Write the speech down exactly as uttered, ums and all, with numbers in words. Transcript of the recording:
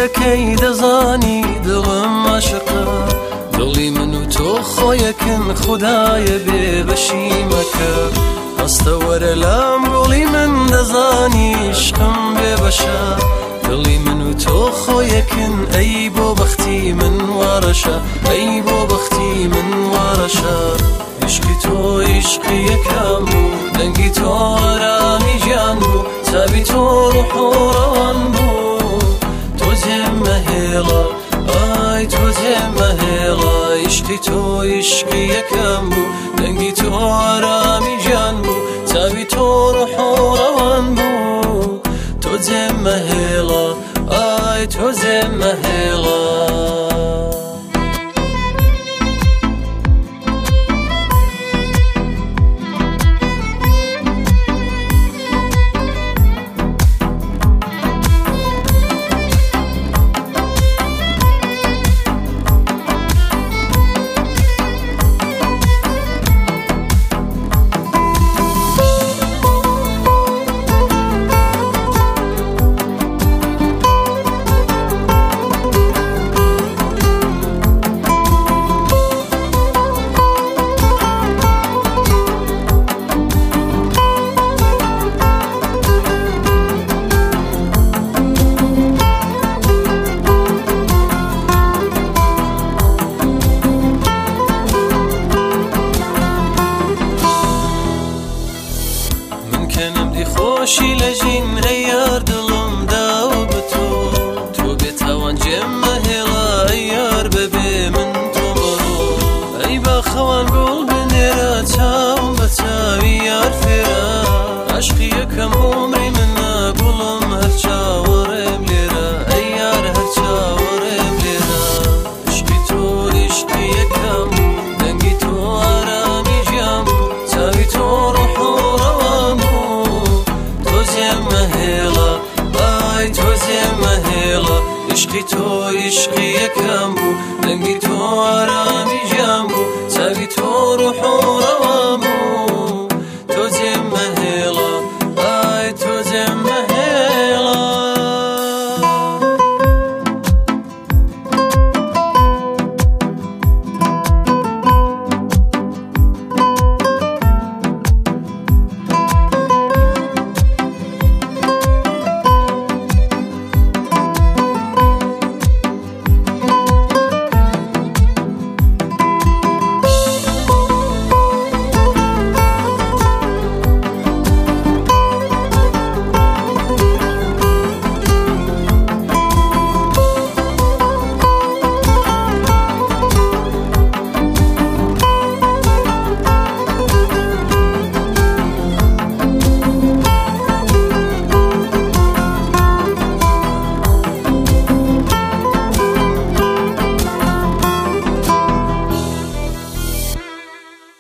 یەکەی دەزانی دڵم عاشقە دڵی من و تۆ خۆیەکن خودایە بێ بەشی مەکە هەستە وەرە لام گوڵی من دەزانی عشقم بێ بەشە دڵی من و تۆ خۆیەکن ئەی بۆ بەختی من وارەشە ئەی بۆ بەختی من وارەشە عشقی تۆ عشقی یەکەم بوو دەنگی تۆ ئارامی گیان بوو چاوی تۆ ڕوح و ڕەوان بوو تۆ جێمە هێڵە ئای تۆ جێمە هێڵە عشقی تۆ عشقی یەکەم بوو دەنگی تۆ ئارامی گیان بوو چاوی تۆ ڕوح و ڕەوان بوو تۆ جێمە هێڵە ئای تۆ جێمە هێڵە خۆشی لە ژین ئەی یار دڵم داوە بە تۆ تۆ بێتاوان جێمە هێڵە ئەی یار بەبێ من تۆ بەڕۆ ئەی باخەوان گوڵ بنێرە چاوم بە چاوی یار فێرە عاشقی یەکەم عومری منە گوڵم هەر چاوەڕێم لێرە ئەی یار هەر چاوەڕێم لێرە عشقی تۆ عشقی یەکەم بوو دەنگی تۆ ئارامی گیان بوو چاوی تۆ ڕوح و ڕەوان بوو تۆ جێمە هێڵە ئای تۆ جێمە هێڵە عشقی تۆ عشقی یەکەم بوو دەنگی تۆ ئارامی گیان بوو چاوی تۆ ڕوح و ڕەوان